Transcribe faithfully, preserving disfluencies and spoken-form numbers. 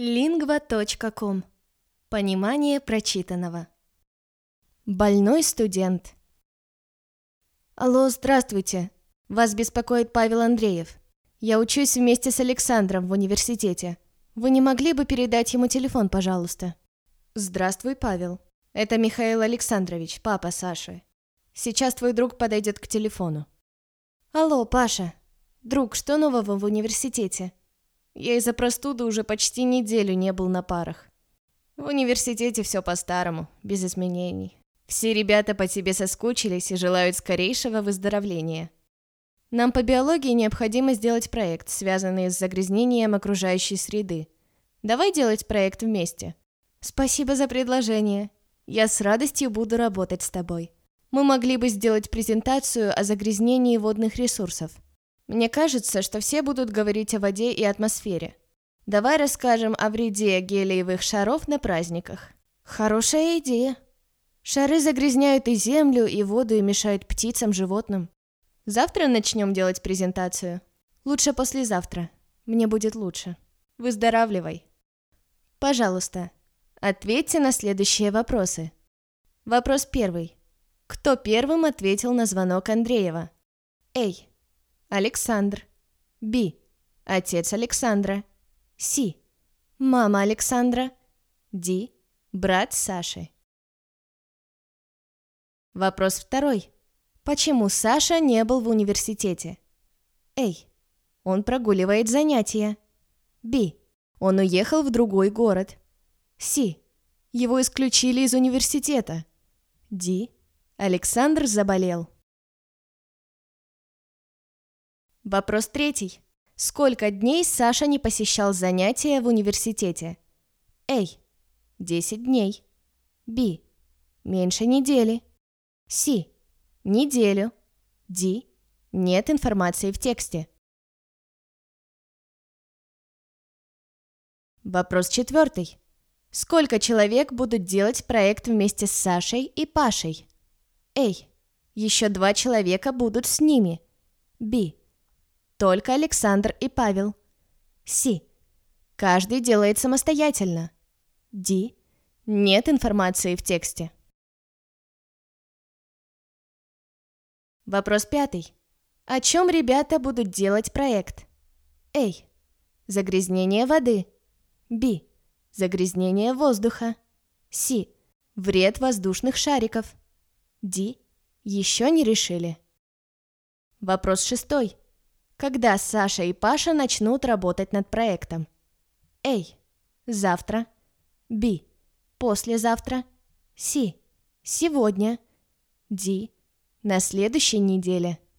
лингва точка ком. Понимание прочитанного. Больной студент. Алло, здравствуйте. Вас беспокоит Павел Андреев. Я учусь вместе с Александром в университете. Вы не могли бы передать ему телефон, пожалуйста? Здравствуй, Павел. Это Михаил Александрович, папа Саши. Сейчас твой друг подойдет к телефону. Алло, Паша. Друг, что нового в университете? Я из-за простуды уже почти неделю не был на парах. В университете все по-старому, без изменений. Все ребята по тебе соскучились и желают скорейшего выздоровления. Нам по биологии необходимо сделать проект, связанный с загрязнением окружающей среды. Давай делать проект вместе. Спасибо за предложение. Я с радостью буду работать с тобой. Мы могли бы сделать презентацию о загрязнении водных ресурсов. Мне кажется, что все будут говорить о воде и атмосфере. Давай расскажем о вреде гелиевых шаров на праздниках. Хорошая идея. Шары загрязняют и землю, и воду, и мешают птицам, животным. Завтра начнем делать презентацию? Лучше послезавтра. Мне будет лучше. Выздоравливай. Пожалуйста, ответьте на следующие вопросы. Вопрос первый. Кто первым ответил на звонок Андреева? А. Александр. Б. Отец Александра. С. Мама Александра. Д. Брат Саши. Вопрос второй. Почему Саша не был в университете? А. Он прогуливает занятия. Б. Он уехал в другой город. С. Его исключили из университета. Д. Александр заболел. Вопрос третий. Сколько дней Саша не посещал занятия в университете? А. десять дней. Б. Меньше недели. С. Неделю. Д. Нет информации в тексте. Вопрос четвертый. Сколько человек будут делать проект вместе с Сашей и Пашей? А. Еще два человека будут с ними. Б. Только Александр и Павел. С. Каждый делает самостоятельно. Д. Нет информации в тексте. Вопрос пятый. О чем ребята будут делать проект? А. Загрязнение воды. Б. Загрязнение воздуха. С. Вред воздушных шариков. Д. Еще не решили. Вопрос шестой. Когда Саша и Паша начнут работать над проектом? А. Завтра. Б. Послезавтра. С. Сегодня. Д. На следующей неделе.